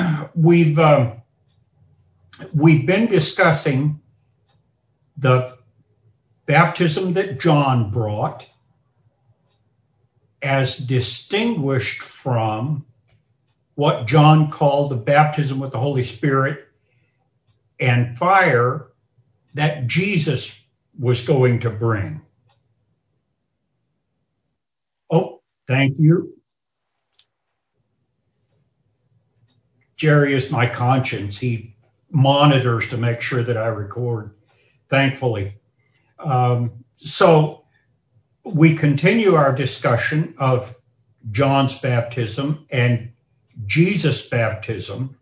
we've been discussing the baptism that John brought as distinguished from what John called the baptism with the Holy Spirit and fire that Jesus was going to bring. Oh, thank you. Jerry is my conscience. He monitors to make sure that I record, thankfully. So we continue our discussion of John's baptism and Jesus' baptism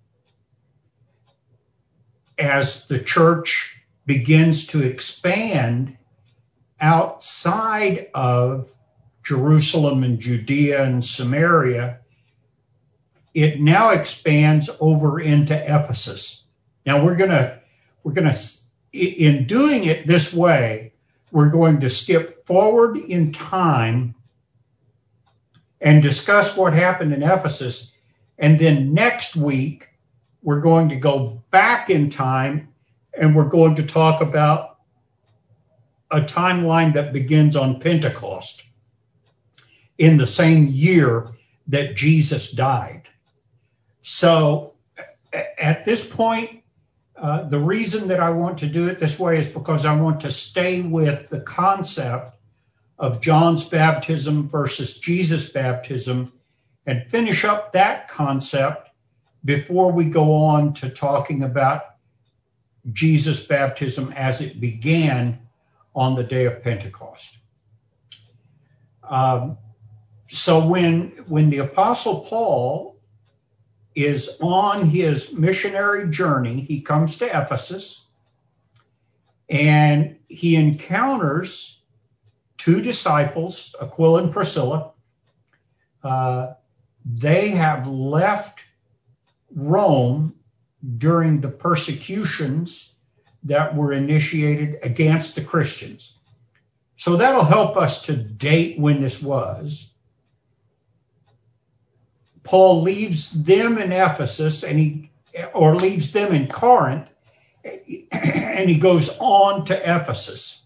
as the church begins to expand outside of Jerusalem and Judea and Samaria. It now expands over into Ephesus. Now we're gonna, in doing it this way, we're going to skip forward in time and discuss what happened in Ephesus. And then next week, we're going to go back in time and we're going to talk about a timeline that begins on Pentecost in the same year that Jesus died. So at this point, the reason that I want to do it this way is because I want to stay with the concept of John's baptism versus Jesus' baptism and finish up that concept before we go on to talking about Jesus' baptism as it began on the day of Pentecost. So when the Apostle Paul is on his missionary journey, he comes to Ephesus and he encounters two disciples, Aquila and Priscilla. They have left Rome during the persecutions that were initiated against the Christians. So that'll help us to date when this was. Paul leaves them in Ephesus or leaves them in Corinth, and he goes on to Ephesus.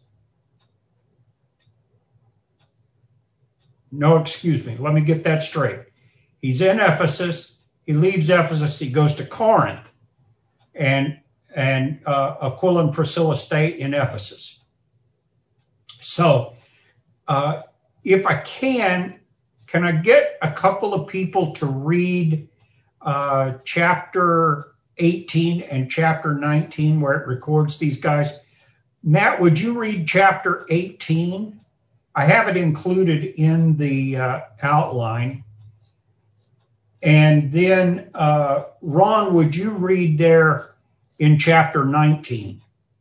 No, excuse me. Let me get that straight. He's in Ephesus. He leaves Ephesus. He goes to Corinth, and Aquila and Priscilla stay in Ephesus. So, if I can I get a couple of people to read chapter 18 and chapter 19 where it records these guys? Matt, would you read chapter 18? I have it included in the outline. And then, Ron, would you read there in chapter 19?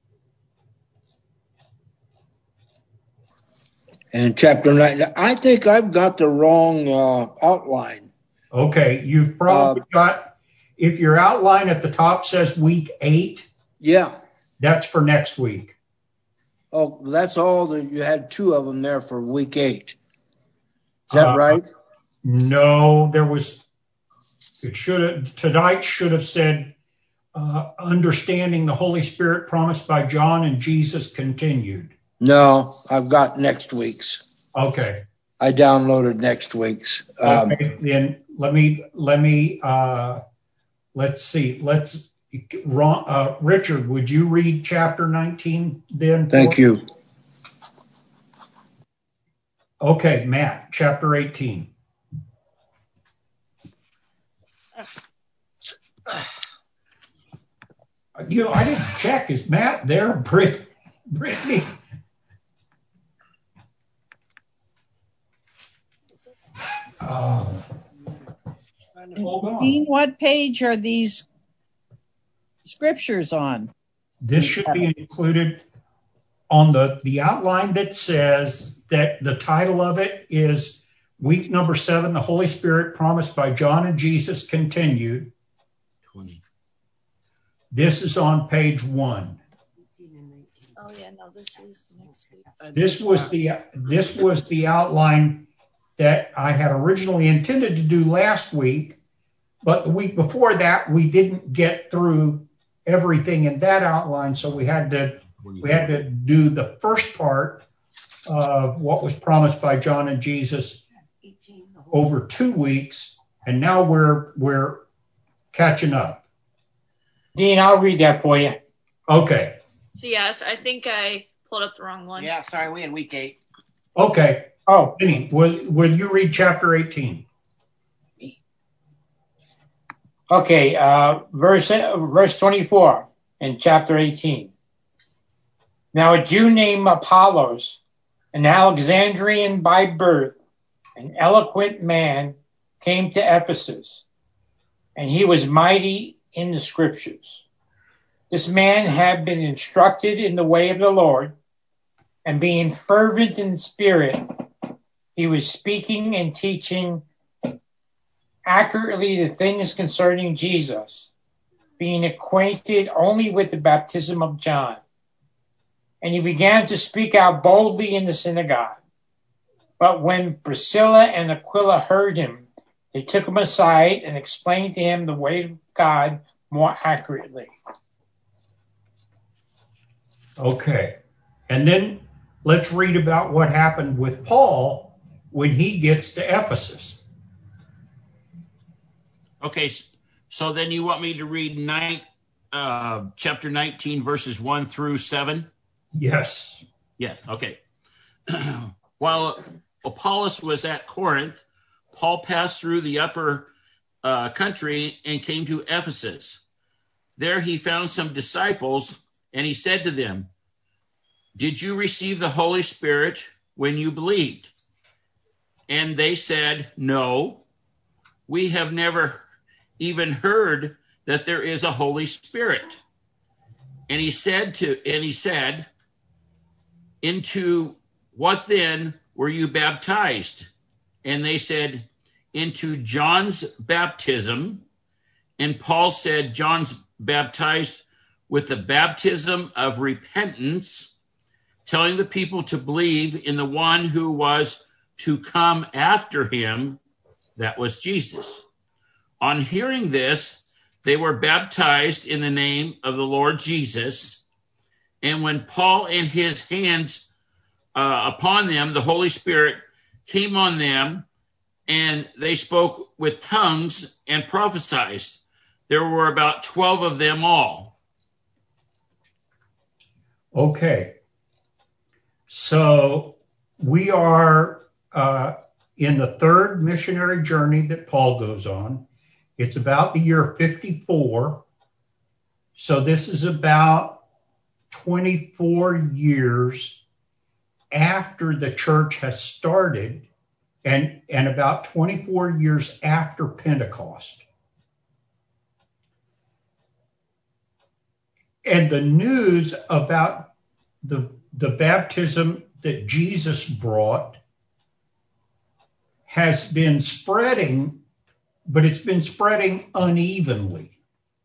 And chapter 9, I think I've got the wrong outline. Okay, you've probably got, if your outline at the top says week 8, yeah, that's for next week. Oh, that's all that you had 2 of them there for week 8. Is that right? No, tonight should have said, understanding the Holy Spirit promised by John and Jesus continued. No, I've got next week's. Okay. I downloaded next week's. Okay, then let's see. Richard, would you read chapter 19 then? Thank you. Okay, Matt, chapter 18. I didn't check. Is Matt there? Brittany? Hold on. Dean, what page are these scriptures on? This should be included on the outline that says that the title of it is week number 7, the Holy Spirit promised by John and Jesus continued. 20. This is on page 1. Oh yeah, no, this is next week. This was the outline that I had originally intended to do last week, But the week before that, we didn't get through everything in that outline, so we had to do the first part of what was promised by John and Jesus over 2 weeks, and now we're catching up. Dean, I'll read that for you. Okay. So yes, I think I pulled up the wrong one. Yeah, sorry, we had week 8. Okay. Oh, Vinny, will you read chapter 18? okay. Verse 24 in chapter 18. Now a Jew named Apollos, an Alexandrian by birth, an eloquent man, came to Ephesus, and he was mighty in the scriptures. This man had been instructed in the way of the Lord, and being fervent in spirit, he was speaking and teaching accurately the things concerning Jesus, being acquainted only with the baptism of John. And he began to speak out boldly in the synagogue. But when Priscilla and Aquila heard him, they took him aside and explained to him the way of God more accurately. Okay. And then let's read about what happened with Paul when he gets to Ephesus. Okay, so then you want me to read chapter 19, verses 1 through 7? Yes. Yeah, okay. While Apollos was at Corinth, Paul passed through the upper country and came to Ephesus. There he found some disciples, and he said to them, "Did you receive the Holy Spirit when you believed?" And they said, "No, we have never even heard that there is a Holy Spirit." And he said, "Into what then were you baptized?" And they said, "Into John's baptism." And Paul said, "John's baptized with the baptism of repentance, telling the people to believe in the one who was to come after him," that was Jesus. On hearing this, they were baptized in the name of the Lord Jesus. And when Paul and his hands upon them, the Holy Spirit came on them, and they spoke with tongues and prophesied. There were about 12 of them all. Okay. So we are in the third missionary journey that Paul goes on. It's about the year 54. So this is about 24 years after the church has started, and about 24 years after Pentecost. And the news about the baptism that Jesus brought has been spreading, but it's been spreading unevenly.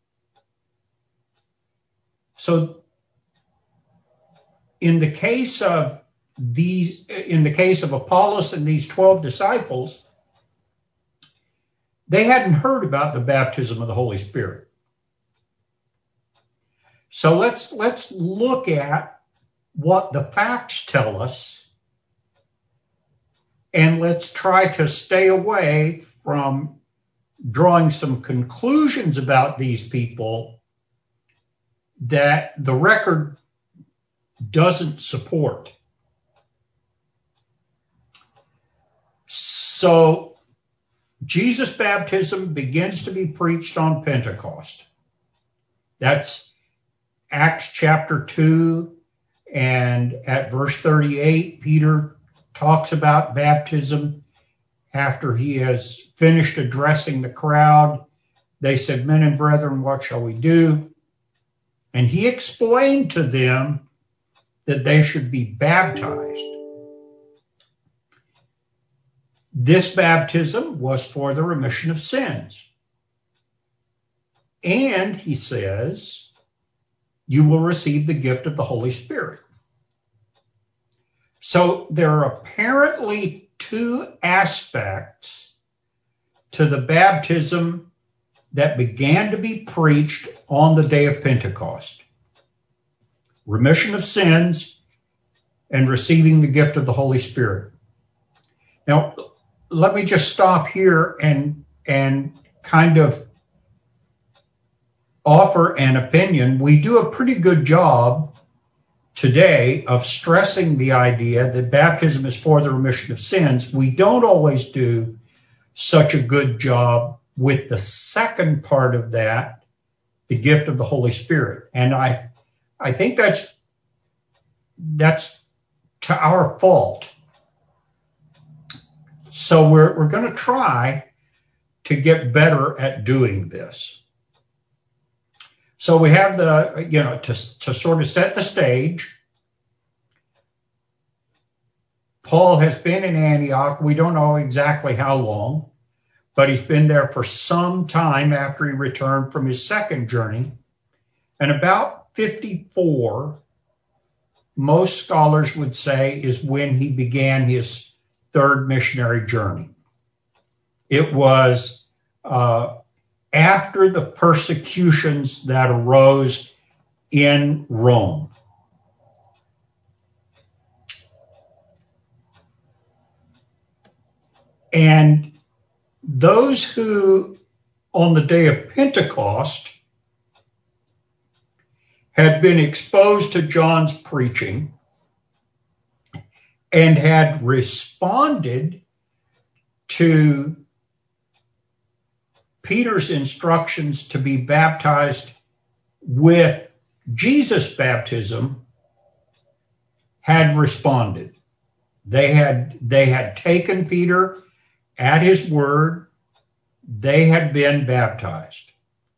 So in the case of Apollos and these 12 disciples, they hadn't heard about the baptism of the Holy Spirit. So let's look at what the facts tell us, and let's try to stay away from drawing some conclusions about these people that the record doesn't support. So Jesus' baptism begins to be preached on Pentecost. That's Acts chapter 2, and at verse 38, Peter talks about baptism after he has finished addressing the crowd. They said, "Men and brethren, what shall we do?" And he explained to them that they should be baptized. This baptism was for the remission of sins. And he says, you will receive the gift of the Holy Spirit. So there are apparently two aspects to the baptism that began to be preached on the day of Pentecost: remission of sins and receiving the gift of the Holy Spirit. Now, let me just stop here and kind of offer an opinion. We do a pretty good job today of stressing the idea that baptism is for the remission of sins. We don't always do such a good job with the second part of that, the gift of the Holy Spirit. And I think that's to our fault. So we're going to try to get better at doing this. So we have to sort of set the stage. Paul has been in Antioch. We don't know exactly how long, but he's been there for some time after he returned from his second journey. And about 54, most scholars would say, is when he began his third missionary journey. It was after the persecutions that arose in Rome. And those who, on the day of Pentecost, had been exposed to John's preaching and had responded to Peter's instructions to be baptized with Jesus' baptism, had responded. They had taken Peter at his word. They had been baptized.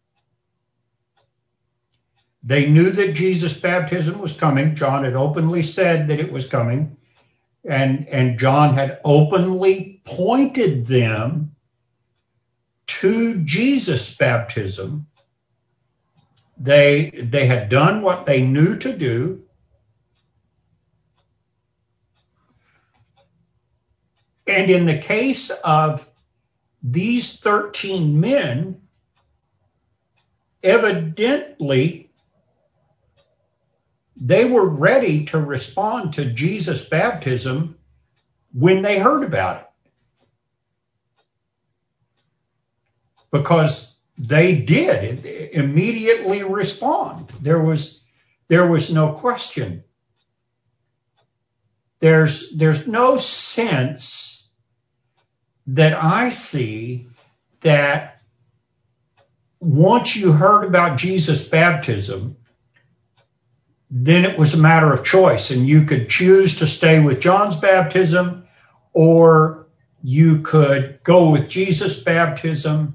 They knew that Jesus' baptism was coming. John had openly said that it was coming. And John had openly pointed them to Jesus' baptism. They had done what they knew to do. And in the case of these 13 men, evidently they were ready to respond to Jesus' baptism when they heard about it, because they did immediately respond. There was no question. There's no sense that I see that once you heard about Jesus' baptism, then it was a matter of choice, and you could choose to stay with John's baptism, or you could go with Jesus' baptism.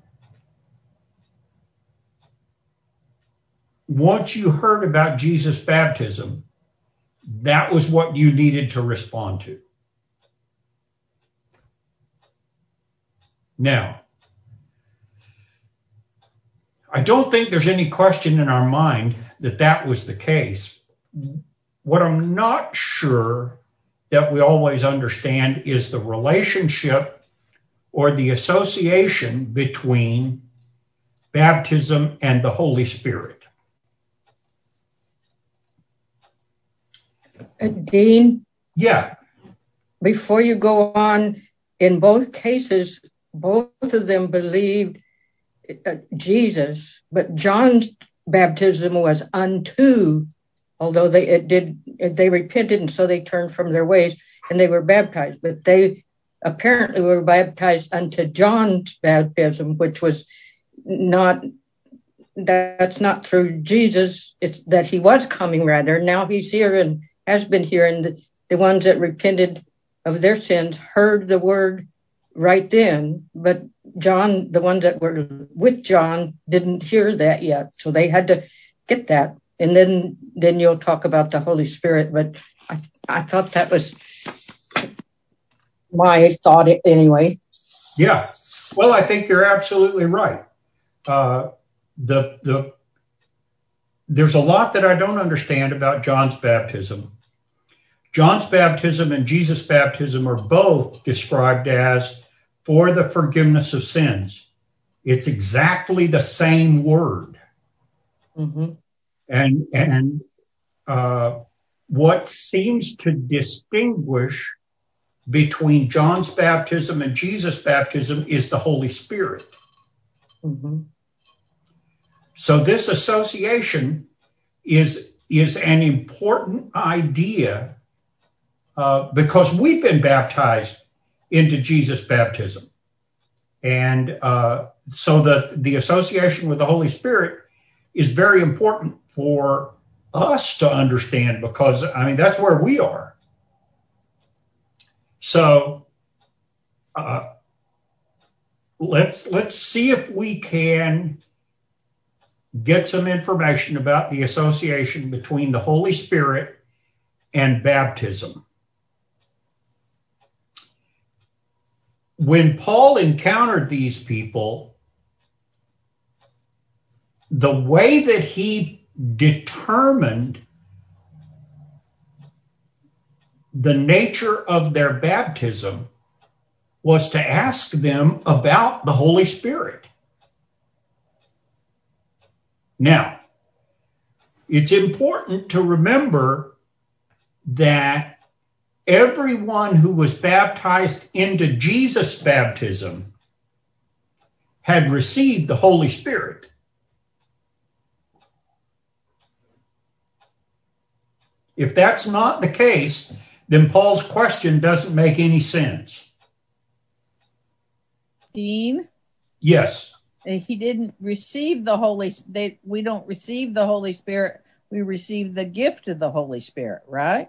Once you heard about Jesus' baptism, that was what you needed to respond to. Now, I don't think there's any question in our mind that that was the case. What I'm not sure that we always understand is the relationship or the association between baptism and the Holy Spirit. Dean? Yeah. Before you go on, in both cases, both of them believed Jesus, but John's baptism was unto, although they repented, and so they turned from their ways and they were baptized. But they apparently were baptized unto John's baptism, which was that's not through Jesus. It's that he was coming, rather. Now he's here and has been here, and the ones that repented of their sins heard the word right then, but John, the ones that were with John, didn't hear that yet, so they had to get that. And then you'll talk about the Holy Spirit, but I thought that was my thought anyway. Yeah, well, I think you're absolutely right. There's a lot that I don't understand about John's baptism. John's baptism and Jesus' baptism are both described as for the forgiveness of sins. It's exactly the same word. Mm-hmm. And what seems to distinguish between John's baptism and Jesus' baptism is the Holy Spirit. Mm-hmm. So this association is an important idea because we've been baptized into Jesus' baptism. And so the association with the Holy Spirit is very important for us to understand because, I mean, that's where we are. So let's see if we can get some information about the association between the Holy Spirit and baptism. When Paul encountered these people, the way that he determined the nature of their baptism was to ask them about the Holy Spirit. Now, it's important to remember that everyone who was baptized into Jesus' baptism had received the Holy Spirit. If that's not the case, then Paul's question doesn't make any sense. Dean? Yes. He didn't receive the Holy Spirit. We don't receive the Holy Spirit. We receive the gift of the Holy Spirit, right?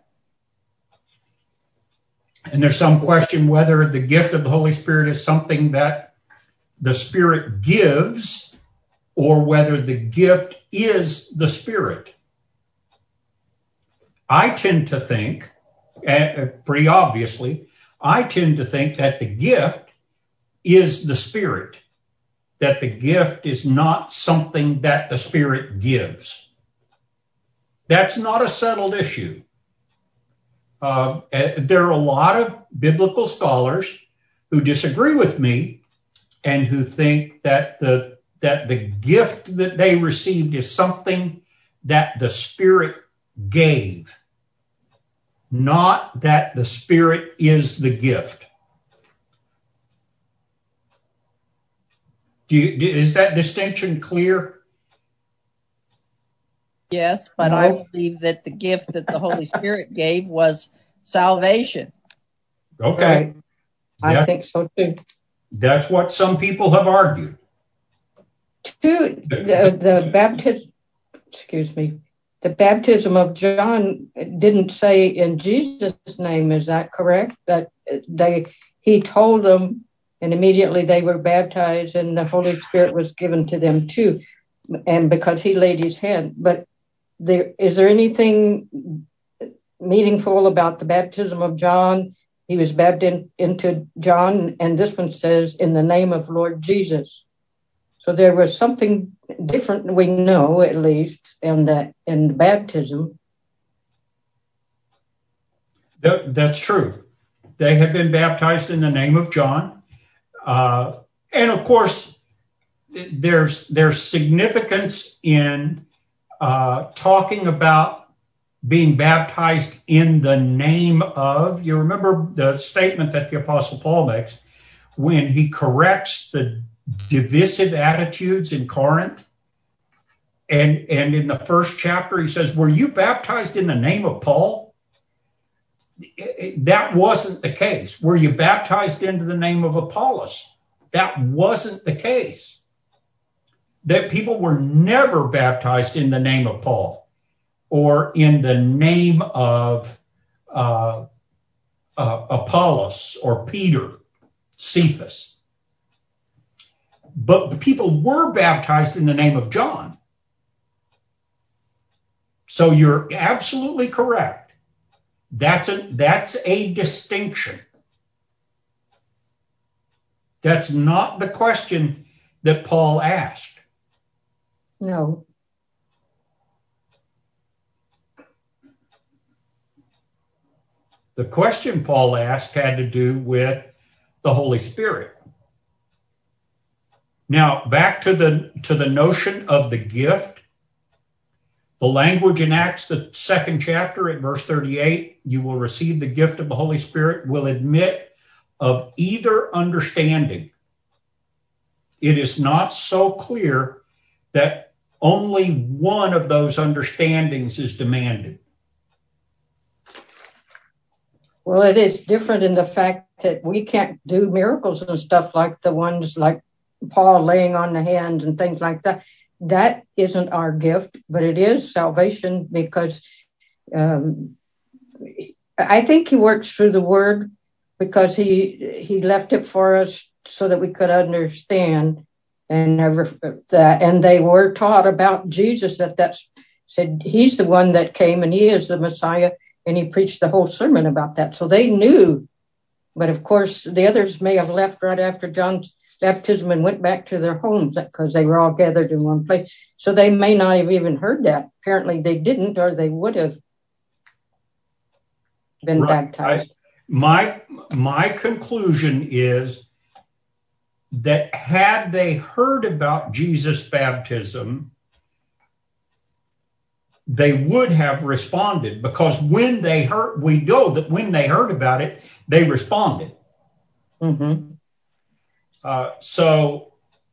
And there's some question whether the gift of the Holy Spirit is something that the Spirit gives or whether the gift is the Spirit. I tend to think, pretty obviously, I tend to think that the gift is the Spirit, that the gift is not something that the Spirit gives. That's not a settled issue. There are a lot of biblical scholars who disagree with me and who think that the gift that they received is something that the Spirit gave, not that the Spirit is the gift. Is that distinction clear? Yes, but No. I believe that the gift that the Holy Spirit gave was salvation. Okay. Right. I think so too. That's what some people have argued. The baptism of John didn't say in Jesus' name. Is that correct? That he told them, and immediately they were baptized, and the Holy Spirit was given to them too, and because he laid his hand. But is there anything meaningful about the baptism of John? He was baptized into John, and this one says, in the name of Lord Jesus. So there was something different, we know, at least, in the baptism. That's true. They have been baptized in the name of John. And of course, there's significance in talking about being baptized in the name of. You remember the statement that the Apostle Paul makes when he corrects the divisive attitudes in Corinth. And in the first chapter, he says, were you baptized in the name of Paul? That wasn't the case. Were you baptized into the name of Apollos? That wasn't the case. That people were never baptized in the name of Paul or in the name of Apollos or Peter, Cephas. But the people were baptized in the name of John. So you're absolutely correct. That's a distinction. That's not the question that Paul asked. No. The question Paul asked had to do with the Holy Spirit. Now, back to the notion of the gift. The language in Acts, the 2nd chapter at verse 38, you will receive the gift of the Holy Spirit, will admit of either understanding. It is not so clear that only one of those understandings is demanded. Well, it is different in the fact that we can't do miracles and stuff like the ones like Paul laying on the hands and things like that. That isn't our gift, but it is salvation because I think he works through the word because he left it for us so that we could understand. And they were taught about Jesus that said he's the one that came and he is the Messiah, and he preached the whole sermon about that. So they knew, but of course the others may have left right after John's baptism and went back to their homes because they were all gathered in one place. So they may not have even heard that. Apparently they didn't, or they would have been baptized. My conclusion is that had they heard about Jesus' baptism, they would have responded, because when they heard, we know that when they heard about it, they responded. Mm-hmm. So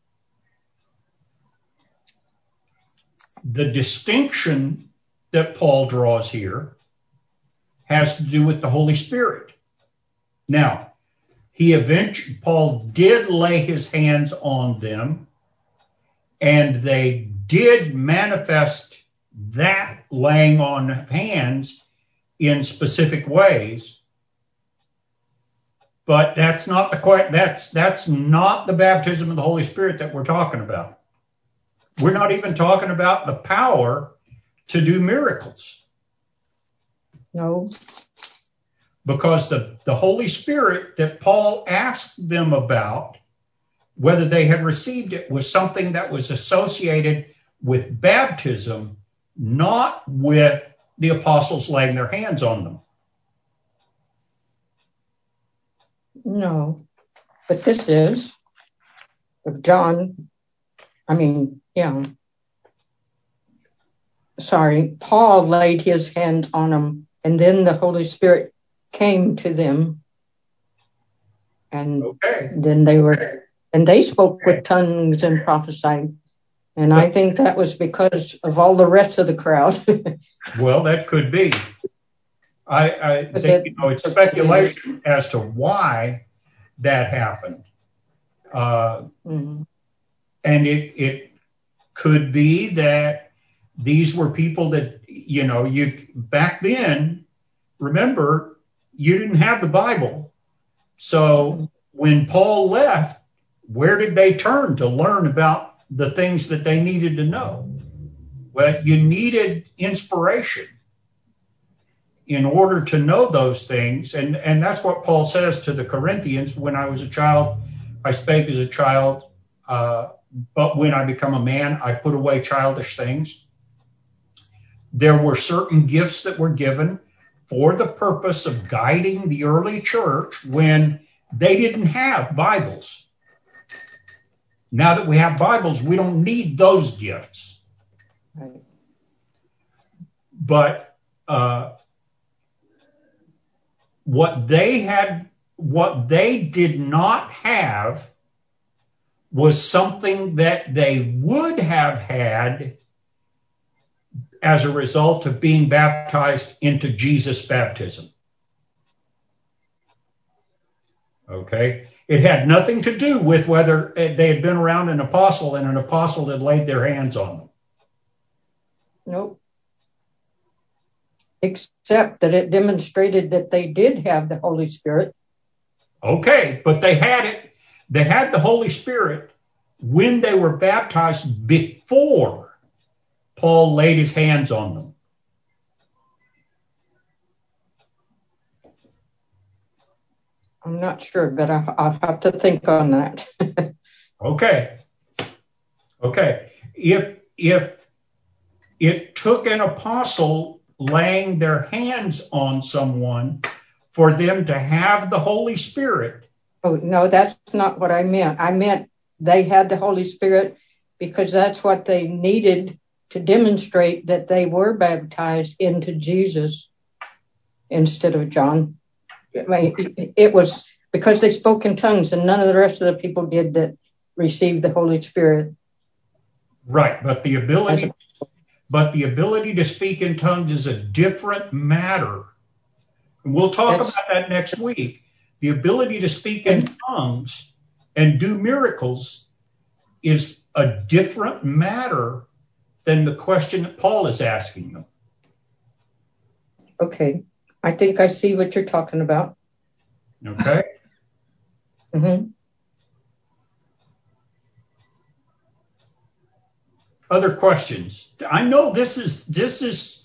the distinction that Paul draws here has to do with the Holy Spirit. Now, Paul did lay his hands on them, and they did manifest that laying on hands in specific ways. But that's not the baptism of the Holy Spirit that we're talking about. We're not even talking about the power to do miracles. No. Because the Holy Spirit that Paul asked them about, whether they had received it, was something that was associated with baptism, not with the apostles laying their hands on them. No, but this is John. Paul laid his hands on them, and then the Holy Spirit came to them, and then they spoke with tongues and prophesied. And I think that was because of all the rest of the crowd. Well, that could be. I think it's speculation as to why that happened. And it could be that these were people that, you back then, remember, you didn't have the Bible. So when Paul left, where did they turn to learn about the things that they needed to know? Well, you needed inspiration in order to know those things. And that's what Paul says to the Corinthians: when I was a child, I spake as a child, but when I become a man, I put away childish things. There were certain gifts that were given for the purpose of guiding the early church when they didn't have Bibles. Now that we have Bibles, we don't need those gifts. Right. But what they did not have was something that they would have had as a result of being baptized into Jesus' baptism. Okay? It had nothing to do with whether they had been around an apostle and an apostle had laid their hands on them. Nope. Except that it demonstrated that they did have the Holy Spirit. Okay, but they had it. They had the Holy Spirit when they were baptized before Paul laid his hands on them. I'm not sure, but I'll have to think on that. Okay. If it took an apostle laying their hands on someone for them to have the Holy Spirit. Oh, no, that's not what I meant. I meant they had the Holy Spirit because that's what they needed to demonstrate that they were baptized into Jesus instead of John. I mean, it was because they spoke in tongues and none of the rest of the people did that received the Holy Spirit. Right, but the ability to speak in tongues is a different matter. And we'll talk about that next week. The ability to speak in tongues and do miracles is a different matter than the question that Paul is asking them. Okay. I think I see what you're talking about. Okay. Mm-hmm. Other questions? I know this is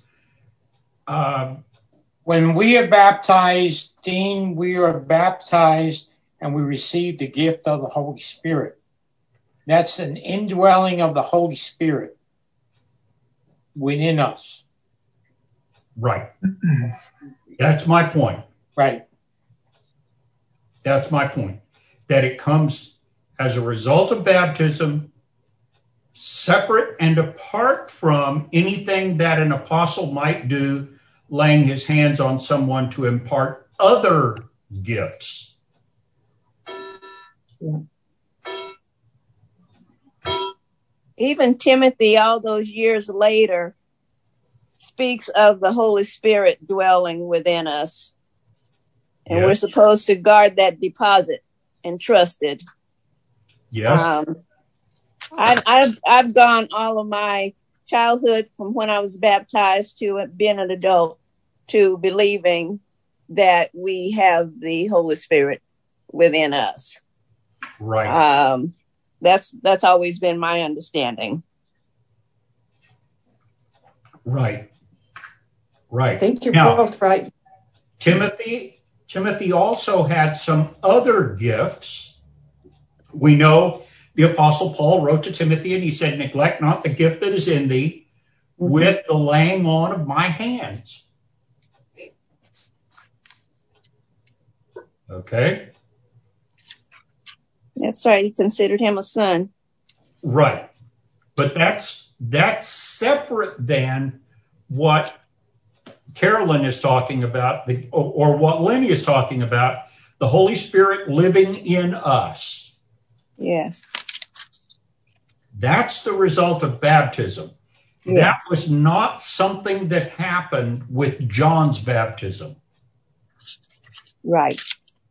when we are baptized, Dean, we are baptized and we receive the gift of the Holy Spirit. That's an indwelling of the Holy Spirit within us. Right. That's my point. Right. That's my point. That it comes as a result of baptism, separate and apart from anything that an apostle might do, laying his hands on someone to impart other gifts. Yeah. Even Timothy, all those years later, speaks of the Holy Spirit dwelling within us. And we're supposed to guard that deposit and trust it. Yes. I've gone all of my childhood from when I was baptized to being an adult to believing that we have the Holy Spirit within us. Right. That's always been my understanding. Right. Right. I think you're both right. Timothy also had some other gifts. We know the Apostle Paul wrote to Timothy and he said, neglect not the gift that is in thee with the laying on of my hands. Okay. That's right. He considered him a son. Right. But that's separate than what Carolyn is talking about, or what Lenny is talking about, the Holy Spirit living in us. Yes. That's the result of baptism. Yes. That was not something that happened with John's baptism. Right.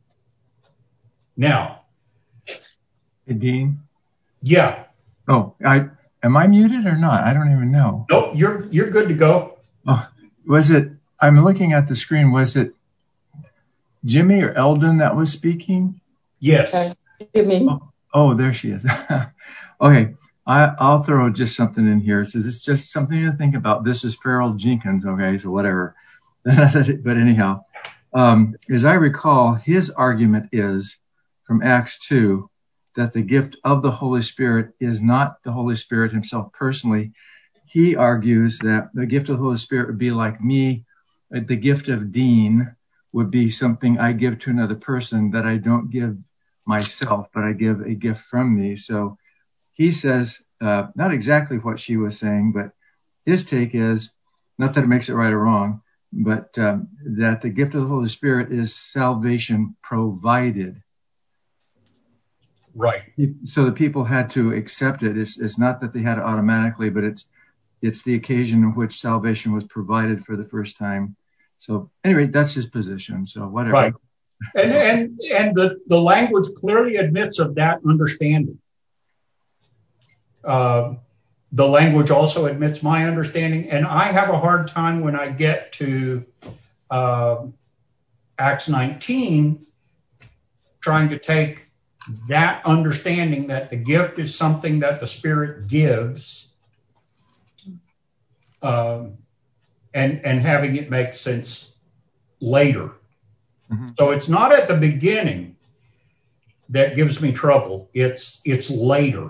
Now. Hey, Dean? Yeah. Oh, am I muted or not? I don't even know. Nope, you're good to go. Oh, I'm looking at the screen, was it Jimmy or Eldon that was speaking? Yes. Jimmy. Oh, there she is. Okay, I'll throw just something in here. So this is just something to think about. This is Farrell Jenkins, okay, so whatever. But anyhow, as I recall, his argument is from Acts 2 that the gift of the Holy Spirit is not the Holy Spirit himself personally. He argues that the gift of the Holy Spirit would be like me. The gift of Dean would be something I give to another person that I don't give myself, but I give a gift from me. So he says, not exactly what she was saying, but his take is, not that it makes it right or wrong, but that the gift of the Holy Spirit is salvation provided. Right. So the people had to accept it. It's not that they had it automatically, but it's the occasion in which salvation was provided for the first time. So anyway, that's his position. So whatever. Right. And the language clearly admits of that understanding. The language also admits my understanding, and I have a hard time when I get to Acts 19 trying to take that understanding that the gift is something that the Spirit gives, and having it make sense later. Mm-hmm. So it's not at the beginning that gives me trouble. It's later.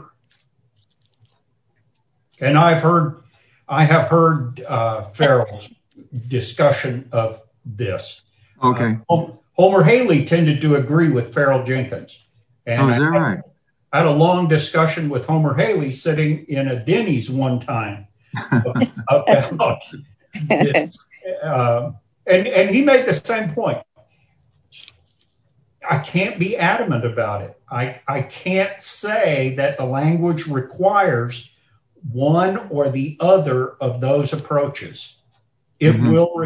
And I have heard Farrell's discussion of this. Okay. Homer Haley tended to agree with Farrell Jenkins. And is that right? I had a long discussion with Homer Haley sitting in a Denny's one time about this, and he made the same point. I can't be adamant about it. I can't say that the language requires one or the other of those approaches. It will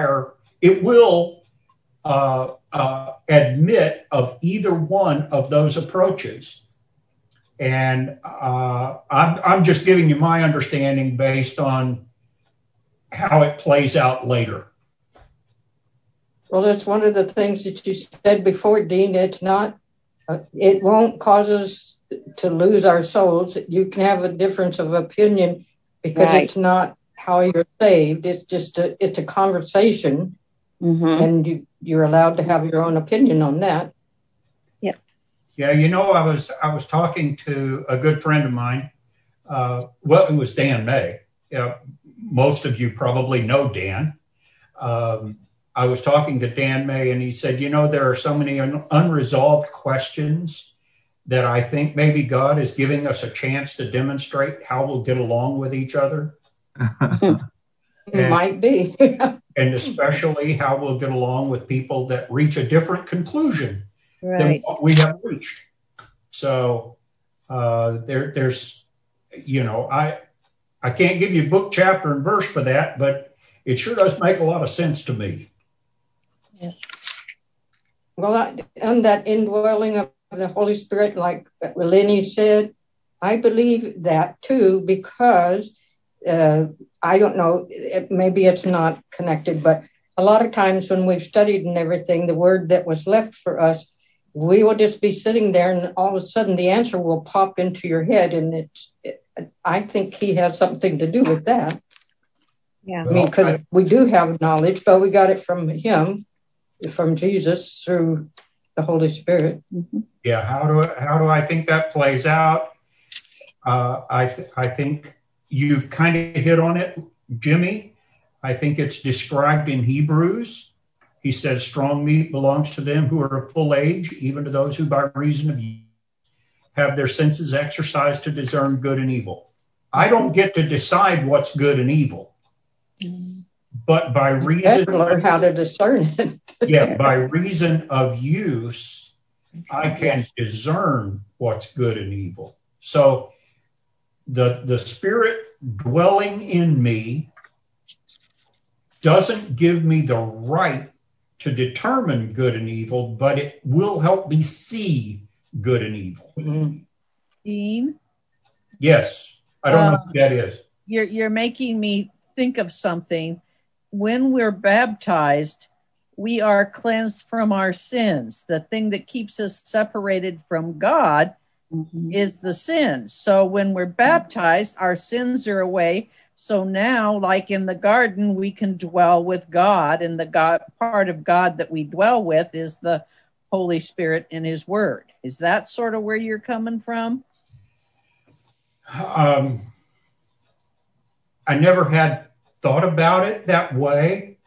admit of either one of those approaches. And I'm just giving you my understanding based on how it plays out later. Well, that's one of the things that you said before, Dean. It's not, it won't cause us to lose our souls. You can have a difference of opinion because it's not how you're saved. It's just it's a conversation, and you're allowed to have your own opinion on that. Yeah, you know, I was talking to a good friend of mine. Well, it was Dan May. Most of you probably know Dan. I was talking to Dan May, and he said, you know, there are so many unresolved questions that I think maybe God is giving us a chance to demonstrate how we'll get along with each other. It might be. And especially how we'll get along with people that reach a different conclusion than what we have reached. So there's, you know, I can't give you book, chapter, and verse for that, but it sure does make a lot of sense to me. Yeah. Well, and that indwelling of the Holy Spirit, like Lenny said, I believe that too, because I don't know, maybe it's not connected, but a lot of times when we've studied and everything, the word that was left for us, we will just be sitting there and all of a sudden the answer will pop into your head. And I think he has something to do with that. Yeah. I mean, because we do have knowledge, but we got it from him, from Jesus through the Holy Spirit. Yeah. How do I think that plays out? I think you've kind of hit on it, Jimmy. I think it's described in Hebrews. He says strong meat belongs to them who are of full age, even to those who by reason of use have their senses exercised to discern good and evil. I don't get to decide what's good and evil, but by reason learn how to discern it. By reason of use, I can discern what's good and evil. So the Spirit dwelling in me doesn't give me the right to determine good and evil, but it will help me see good and evil. Dean? Yes. I don't know what that is. You're making me think of something. When we're baptized, we are cleansed from our sins. The thing that keeps us separated from God is the sin. So when we're baptized, our sins are away. So now, like in the garden, we can dwell with God, and the part of God that we dwell with is the Holy Spirit and His Word. Is that sort of where you're coming from? I never had thought about it that way.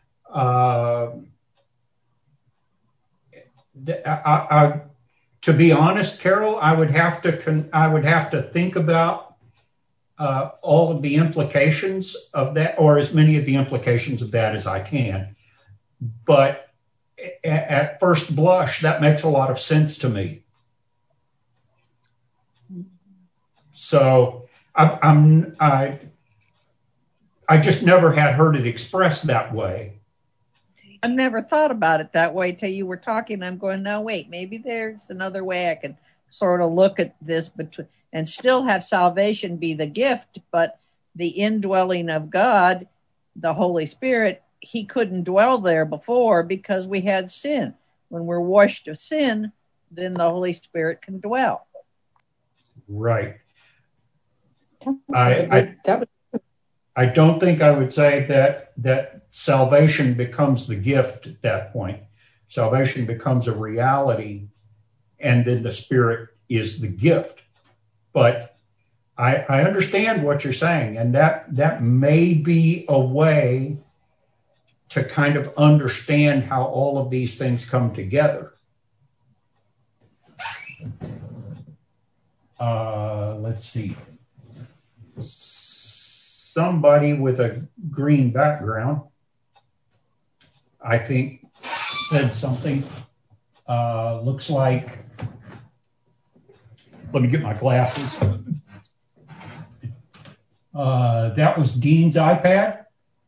To be honest, Carol, I would have to think about all of the implications of that, or as many of the implications of that as I can. But at first blush, that makes a lot of sense to me. So I just never had heard it expressed that way. I've never thought about it that way till you were talking. I'm going, no, wait, maybe there's another way I can sort of look at this and still have salvation be the gift, but the indwelling of God, the Holy Spirit, He couldn't dwell there before because we had sin. When we're washed of sin, then the Holy Spirit can dwell. Right. I don't think I would say that salvation becomes the gift at that point. Salvation becomes a reality, and then the Spirit is the gift. But I understand what you're saying, and that may be a way to kind of understand how all of these things come together. let's see. Somebody with a green background, I think, said something. Looks like, let me get my glasses. That was Dean's iPad.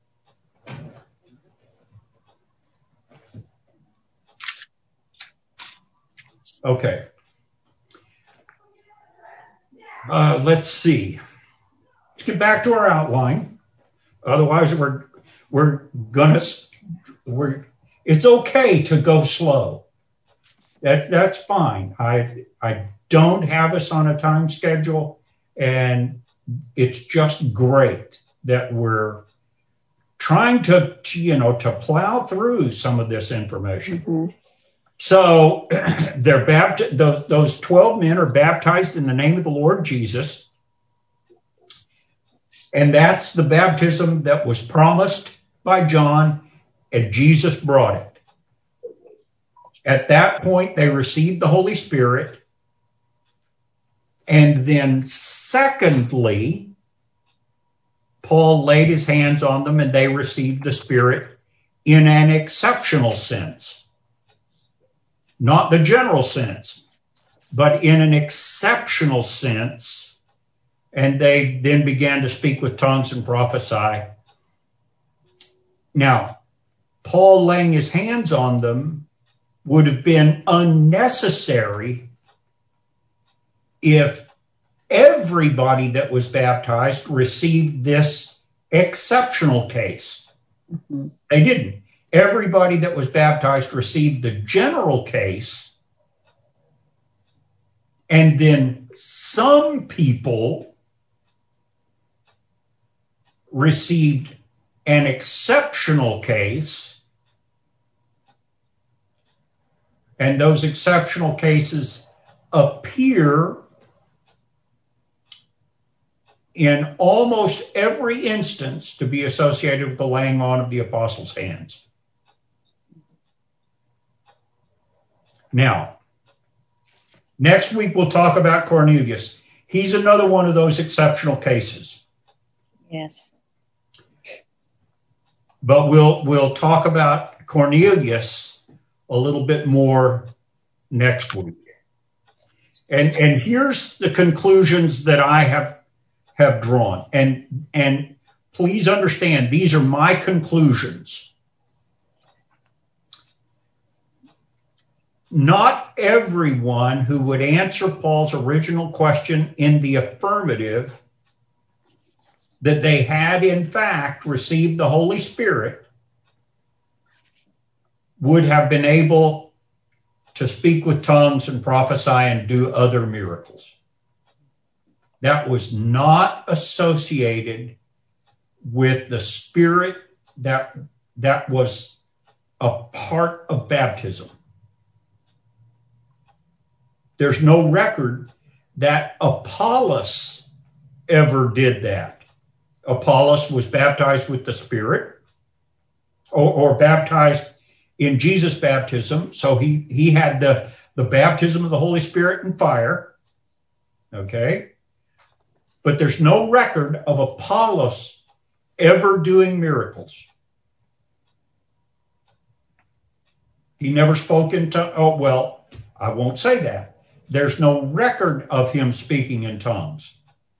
Okay. Let's see. Let's get back to our outline. Otherwise, it's okay to go slow. That's fine. I don't have us on a time schedule, and it's just great that we're trying to plow through some of this information. Mm-hmm. So those 12 men are baptized in the name of the Lord Jesus. And that's the baptism that was promised by John, and Jesus brought it. At that point, they received the Holy Spirit. And then secondly, Paul laid his hands on them and they received the Spirit in an exceptional sense. Not the general sense, but in an exceptional sense. And they then began to speak with tongues and prophesy. Now, Paul laying his hands on them would have been unnecessary if everybody that was baptized received this exceptional case. Mm-hmm. They didn't. Everybody that was baptized received the general case, and then some people received an exceptional case, and those exceptional cases appear in almost every instance to be associated with the laying on of the apostles' hands. Now, next week we'll talk about Cornelius. He's another one of those exceptional cases. Yes. But we'll talk about Cornelius a little bit more next week. And here's the conclusions that I have drawn. And please understand, these are my conclusions. Not everyone who would answer Paul's original question in the affirmative that they had in fact received the Holy Spirit would have been able to speak with tongues and prophesy and do other miracles. That was not associated with the Spirit that was a part of baptism. There's no record that Apollos ever did that. Apollos was baptized with the Spirit or baptized in Jesus' baptism. So he had the baptism of the Holy Spirit and fire. Okay. But there's no record of Apollos ever doing miracles. He never spoke in tongues. I won't say that. There's no record of him speaking in tongues.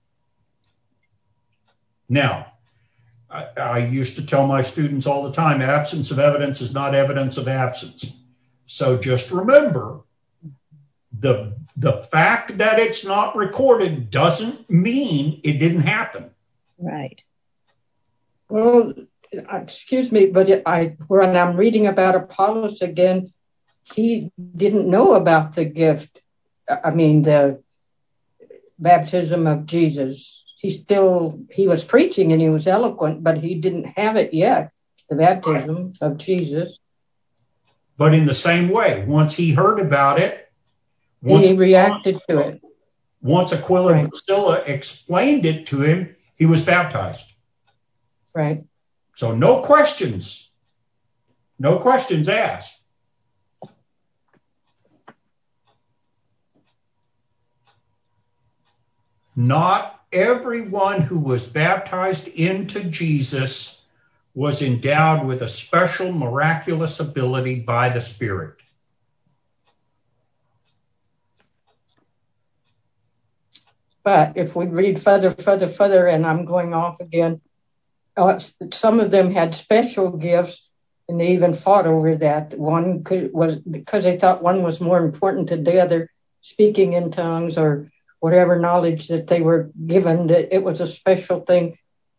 Now, I used to tell my students all the time, absence of evidence is not evidence of absence. So just remember, the fact that it's not recorded doesn't mean it didn't happen. Right. Well, excuse me, but when I'm reading about Apollos again, he didn't know about the gift. I mean, the baptism of Jesus. He was preaching and he was eloquent, but he didn't have it yet, the baptism of Jesus. But in the same way, once he heard about it, he reacted to it. Once Aquila and Priscilla explained it to him, he was baptized. Right. So no questions asked. not everyone who was baptized into Jesus was endowed with a special miraculous ability by the Spirit. But if we read further, and I'm going off again, some of them had special gifts, and they even fought over that. One was because they thought one was more important than the other, speaking in tongues or whatever knowledge that they were given, that it was a special thing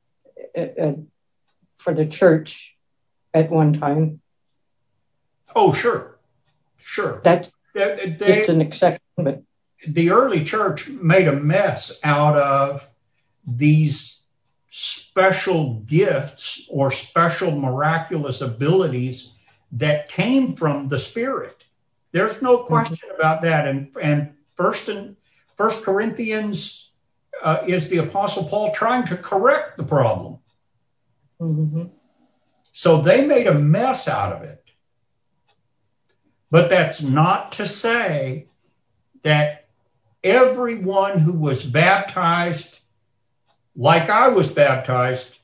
for the church at one time. Oh, sure. That's just an exception. But the early church made a mess out of these special gifts or special miraculous abilities that came from the Spirit. There's no question about that. And First Corinthians is the Apostle Paul trying to correct the problem. Mm-hmm. So they made a mess out of it. But that's not to say that everyone who was baptized, like I was baptized,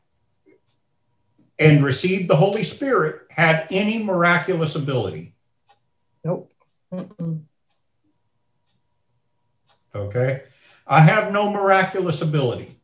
and received the Holy Spirit, had any miraculous ability. Nope. Mm-mm. Okay? I have no miraculous ability.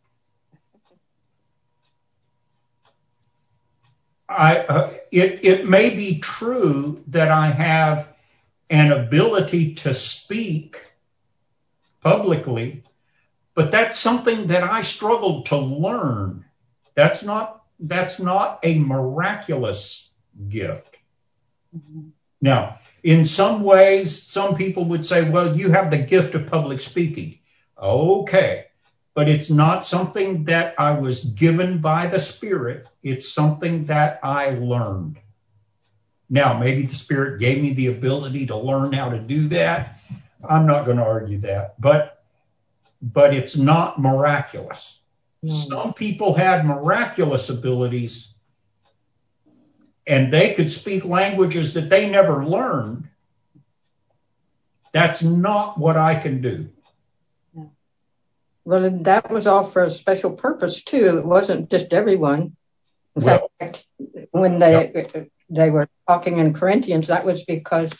It may be true that I have an ability to speak publicly, but that's something that I struggled to learn. That's not a miraculous gift. Mm-hmm. Now, in some ways, some people would say, well, you have the gift of public speaking. Okay. But it's not something that I was given by the Spirit. It's something that I learned. Now, maybe the Spirit gave me the ability to learn how to do that. I'm not going to argue that. But it's not miraculous. Some people had miraculous abilities, and they could speak languages that they never learned. That's not what I can do. Well, that was all for a special purpose, too. It wasn't just everyone. In fact, when they were talking in Corinthians, that was because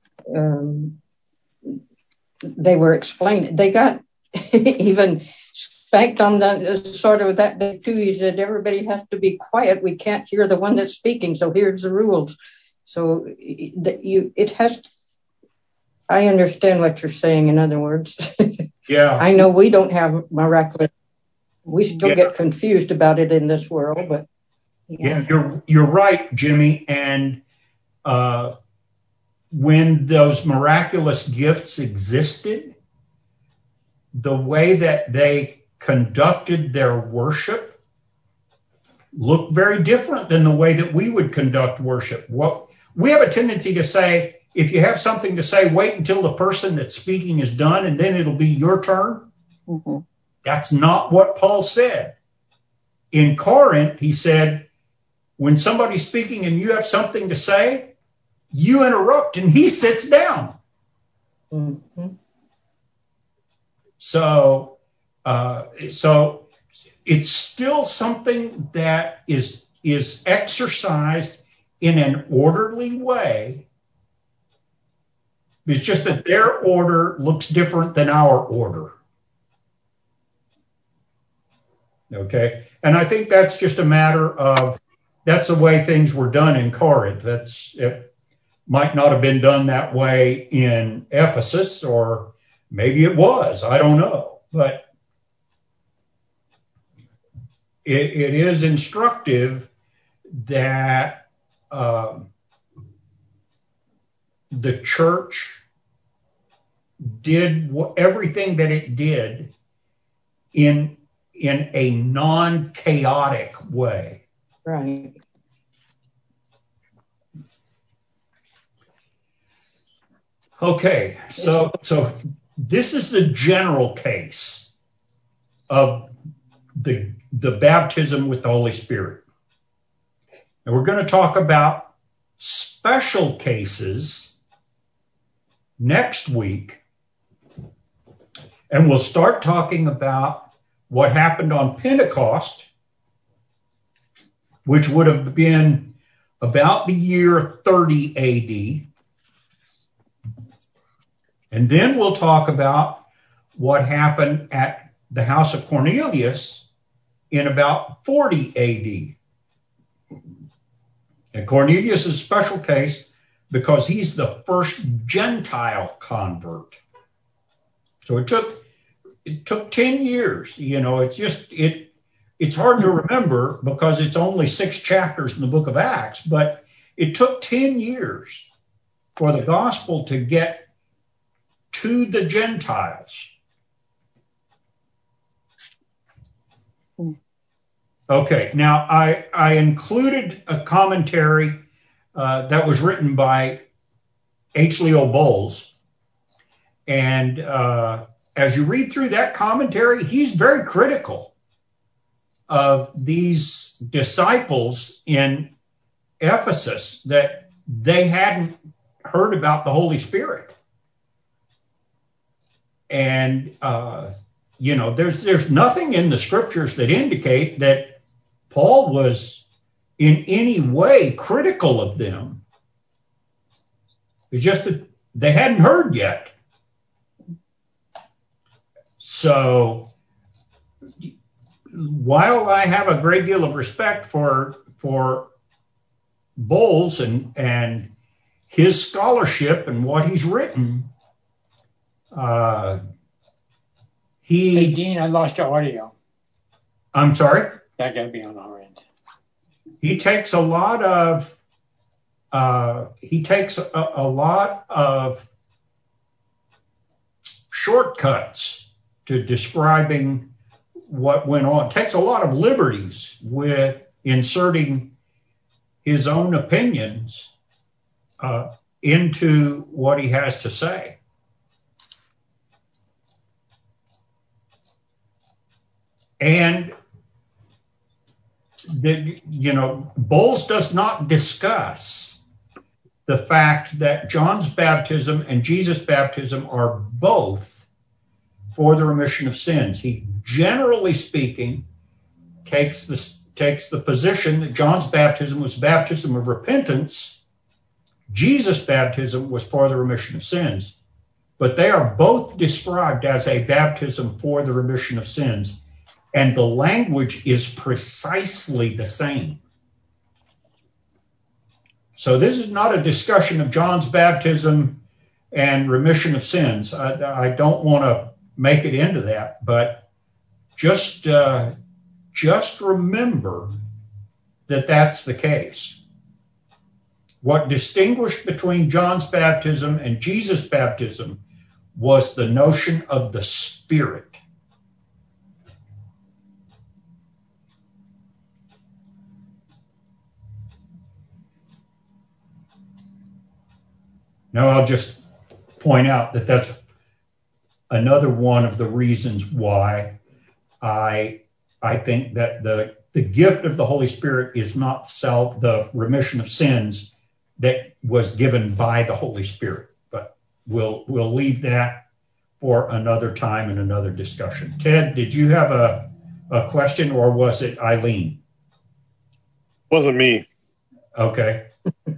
they were explaining. They got even spanked on the sort of that day, too. He said, everybody has to be quiet. We can't hear the one that's speaking, so here's the rules. So it has. I understand what you're saying, in other words. Yeah. I know we don't have miraculous. We still get confused about it in this world, but yeah, you're right, Jimmy. And when those miraculous gifts existed, the way that they conducted their worship looked very different than the way that we would conduct worship. We have a tendency to say, if you have something to say, wait until the person that's speaking is done, and then it'll be your turn. Mm-hmm. That's not what Paul said. In Corinth, he said, when somebody's speaking and you have something to say, you interrupt and he sits down. Mm-hmm. So it's still something that is exercised in an orderly way. It's just that their order looks different than our order. Okay? And I think that's just a matter of, that's the way things were done in Corinth. It might not have been done that way in Ephesus, or maybe it was. I don't know. But it is instructive that the church did everything that it did in a non-chaotic way. Right. Okay, so this is the general case of the baptism with the Holy Spirit. And we're going to talk about special cases next week. And we'll start talking about what happened on Pentecost, which would have been about the year 30 AD. And then we'll talk about what happened at the house of Cornelius in about 40 AD. And Cornelius is a special case because he's the first Gentile convert. So it took 10 years. You know, it's hard to remember because it's only 6 chapters in the book of Acts, but it took 10 years for the gospel to get to the Gentiles. Okay, now I included a commentary that was written by H. Leo Bowles. And as you read through that commentary, he's very critical of these disciples in Ephesus that they hadn't heard about the Holy Spirit. And, you know, there's nothing in the scriptures that indicate that Paul was in any way critical of them. It's just that they hadn't heard yet. So while I have a great deal of respect for Bowles and his scholarship and what he's written, Hey, Dean, I lost your audio. I'm sorry? That got to be on our end. He takes a lot of shortcuts to describing what went on. Takes a lot of liberties with inserting his own opinions into what he has to say. And you know, Bowles does not discuss the fact that John's baptism and Jesus' baptism are both for the remission of sins. He, generally speaking, takes the position that John's baptism was baptism of repentance. Jesus' baptism was for the remission of sins. But they are both described as a baptism for the remission of sins. And the language is precisely the same. So this is not a discussion of John's baptism and remission of sins. I don't want to make it into that, but just remember that that's the case. What distinguished between John's baptism and Jesus' baptism was the notion of the Spirit. Now, I'll just point out that that's another one of the reasons why I think that the gift of the Holy Spirit is not the remission of sins that was given by the Holy Spirit. But we'll leave that for another time and another discussion. Ted, did you have a question, or was it Eileen? Wasn't me. Okay.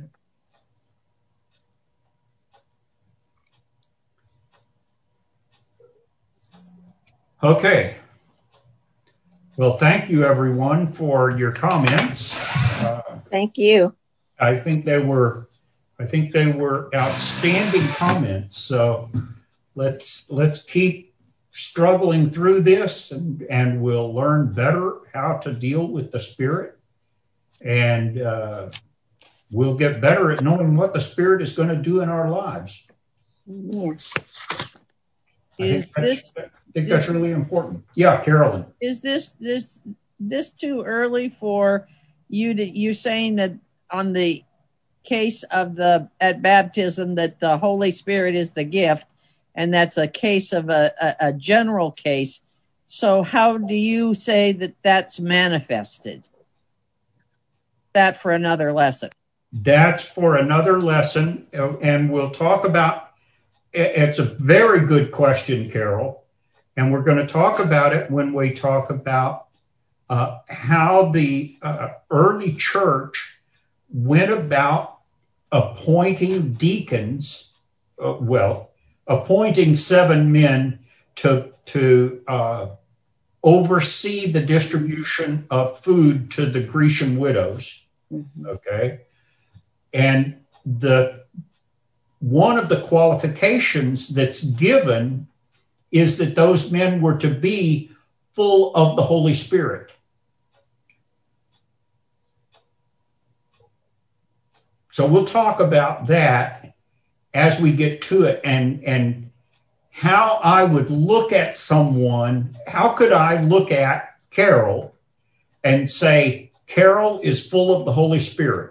Okay. Well, thank you, everyone, for your comments. Thank you. I think they were outstanding comments. So let's keep struggling through this, and we'll learn better how to deal with the Spirit, and we'll get better at knowing what the Spirit is going to do in our lives. Yes. I think that's really important. Yeah, Carolyn. Is this too early for you're saying that on the case of at baptism that the Holy Spirit is the gift, and that's a case of a general case. So how do you say that that's manifested? That for another lesson. That's for another lesson, and we'll talk about. It's a very good question, Carol, And we're going to talk about it when we talk about how the early church went about appointing deacons, appointing 7 men to oversee the distribution of food to the Grecian widows. Okay. And one of the qualifications that's given is that those men were to be full of the Holy Spirit. So we'll talk about that as we get to it, and how I would look at someone. How could I look at Carol and say, Carol is full of the Holy Spirit?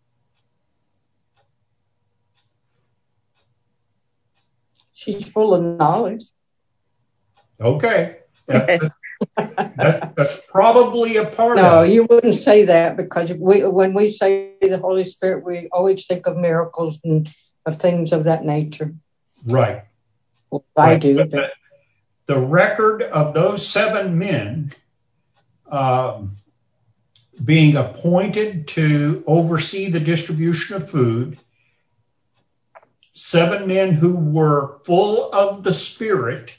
She's full of knowledge. Okay. That's probably a part of it. No, you wouldn't say that, because when we say the Holy Spirit, we always think of miracles and of things of that nature. Right. Well, I do. But the record of those 7 men being appointed to oversee the distribution of food, 7 men who were full of the Spirit,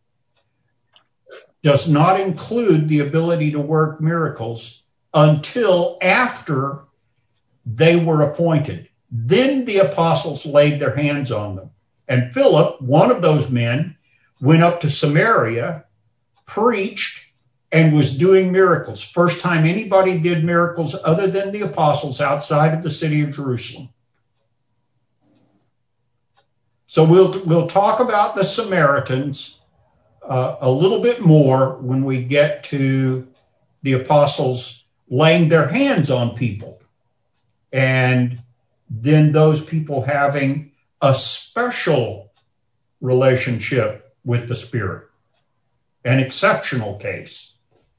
does not include the ability to work miracles until after they were appointed. Then the apostles laid their hands on them. And Philip, one of those men, went up to Samaria, preached, and was doing miracles. First time anybody did miracles other than the apostles outside of the city of Jerusalem. So we'll talk about the Samaritans a little bit more when we get to the apostles laying their hands on people, and then those people having a special relationship with the Spirit, an exceptional case.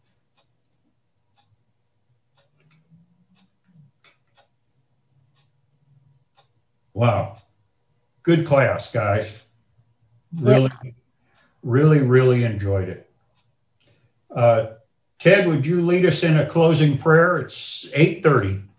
Wow. Good class, guys. Really enjoyed it. Ted, would you lead us in a closing prayer? It's 8:30.